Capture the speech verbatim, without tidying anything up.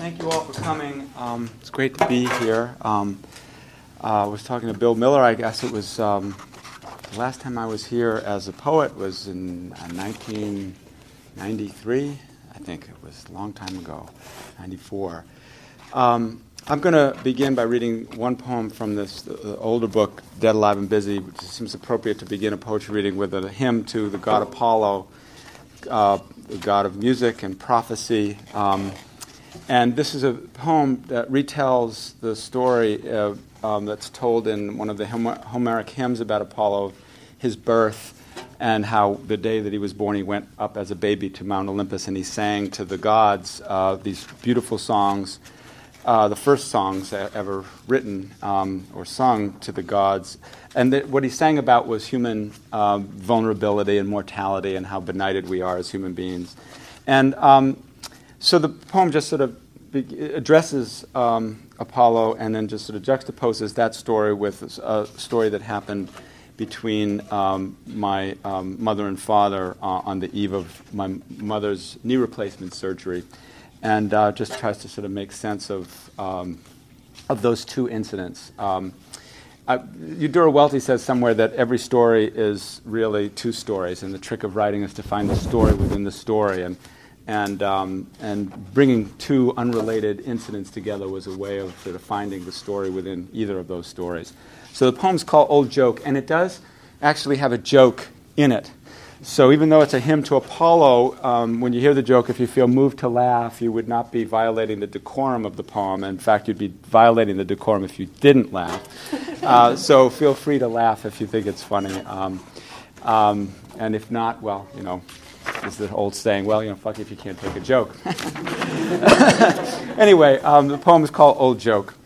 thank you all for coming. Um, it's great to be here. Um, uh, I was talking to Bill Miller. I guess it was um, the last time I was here as a poet was in uh, nineteen ninety-three. I think it was a long time ago, ninety-four. Um, I'm going to begin by reading one poem from this uh, older book, Dead, Alive, and Busy, which seems appropriate to begin a poetry reading with a hymn to the god Apollo, uh, the god of music and prophecy. Um, and this is a poem that retells the story uh, um, that's told in one of the Homer- Homeric hymns about Apollo, his birth, and how the day that he was born, he went up as a baby to Mount Olympus, and he sang to the gods uh, these beautiful songs, uh, the first songs ever written um, or sung to the gods. And th- what he sang about was human um, vulnerability and mortality and how benighted we are as human beings. And um, so the poem just sort of be- addresses um, Apollo and then just sort of juxtaposes that story with a story that happened between um, my um, mother and father uh, on the eve of my mother's knee replacement surgery, and uh, just tries to sort of make sense of um, of those two incidents. Um, uh, Eudora Welty says somewhere that every story is really two stories, and the trick of writing is to find the story within the story, and and um, and bringing two unrelated incidents together was a way of sort of finding the story within either of those stories. So the poem's called Old Joke, and it does actually have a joke in it. So even though it's a hymn to Apollo, um, when you hear the joke, if you feel moved to laugh, you would not be violating the decorum of the poem. In fact, you'd be violating the decorum if you didn't laugh. Uh, so feel free to laugh if you think it's funny. Um, um, and if not, well, you know, is the old saying, well, you know, fuck if you can't take a joke. Anyway, um, the poem is called Old Joke.